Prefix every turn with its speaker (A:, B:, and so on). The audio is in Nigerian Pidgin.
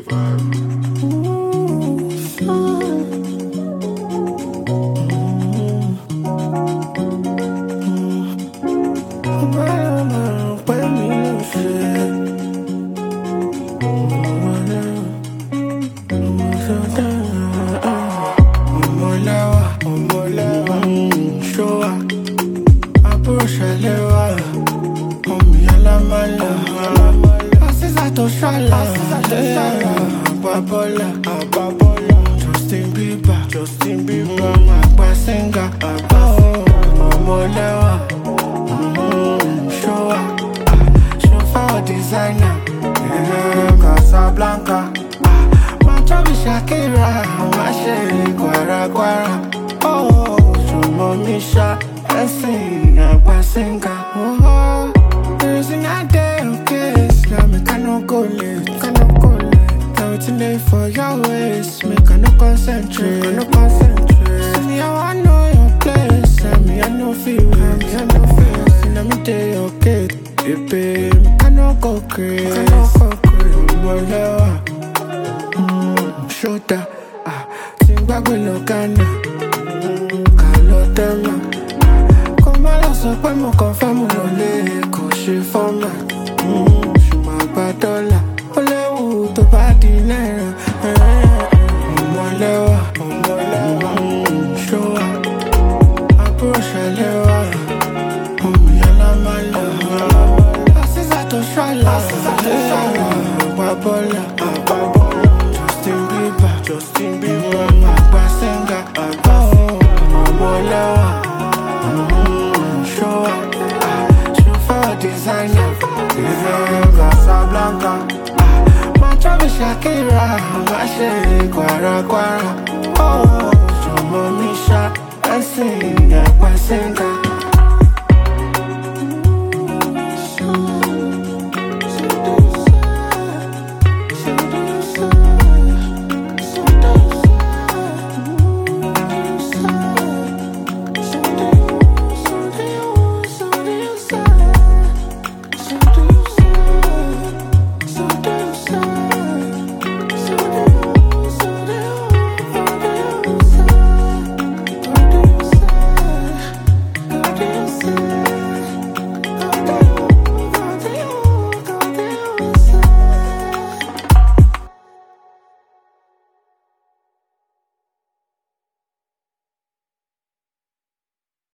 A: Justin Bieber, my singer. Omolewa, show up, show for designer. Casablanca, my chubby Shakira, my shelly Guara. Oh, show Misha, I sing, my singer. Oh, there's an idea, okay, Islam, cannot go late. Waiting there for your ways, make I no concentrate. See, I know your place, and me I know feel, and I'm day okay, baby, I no go crazy. Molewa, shoulder, sing back with no Ghana, Kalo Dema. Come on, so when mo confirm no le, ko she for me, shuma badola. To party naira, Omolewa, show up, approach Alewa, Omiyala Mala, Asisa to Shala, Babola, Justin Bieber, my singer, Omolewa, show up, show for designer, Casablanca. Chubby Shakira, my shelly Guara. Oh, show Misha, I sing, my singer.